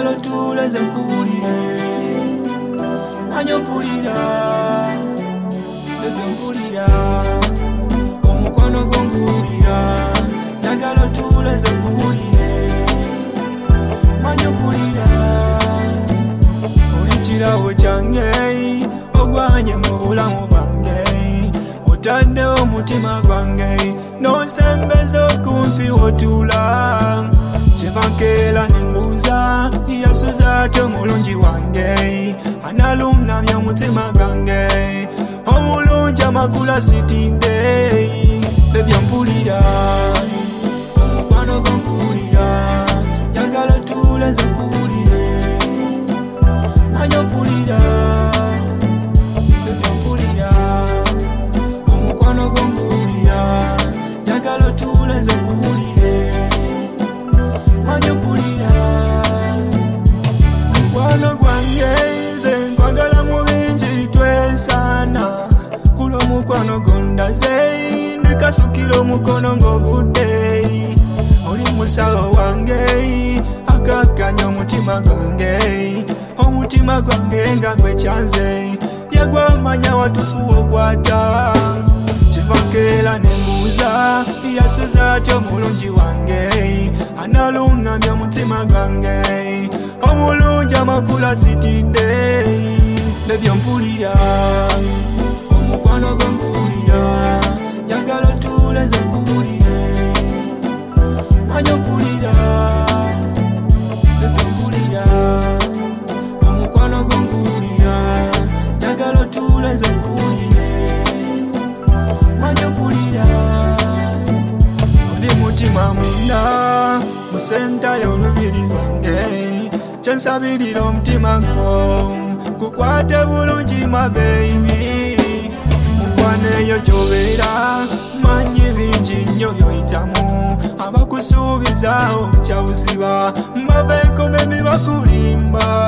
njagala tuule nze nkubuulire manya mpulira ebyo mpulira omukwano gwo nkubuulira njagala tuule nze nkubuulire manya mpulira oli kirawo kyange ogwanye mu bulamu bwange otaddewo omutima gwange n'onsembeza okumpi wotuula kyevankeera nembuuza yasuza ate omulungi wange analungamya omutima gwange omulungi amakula sitidde ebyo mpulira omukwano gwo nkubuulira njagala tuule nze nkubuulire manya mpulira ebyo mpulira omukwano gwo nkubuulira njagala tuule nze nkubuulire manya mpulira mukwano gwange nze nkwagala mu bingi twensana kula omukwano gondaze ndikasukira omukono ng'ogudde oli musawo wange akakkanya omutima gwange nga gwekyanze yagwamanya watufuwa okwata kivankeera nembuuza yasuza atya omulungi wange analungamya omutima gwange omulungi amakula sitidde ebyo mpulira omukwano gwo nkubuulira njagala tuule nze nkubuulire manya mpulira ebyo mpulira omukwano gwo nkubuulira njagala tuule nze nkubuulire manya mpulira oli mutima mwina musenta y'olubiri lwange kyensabirira omutima gwo gukwate bulungi mabeebi mukwana eyo gy'obeera manyi bingi nnyo by'oyitamu abakusuubiza okyawuziba mbaveeko bebi bakulimba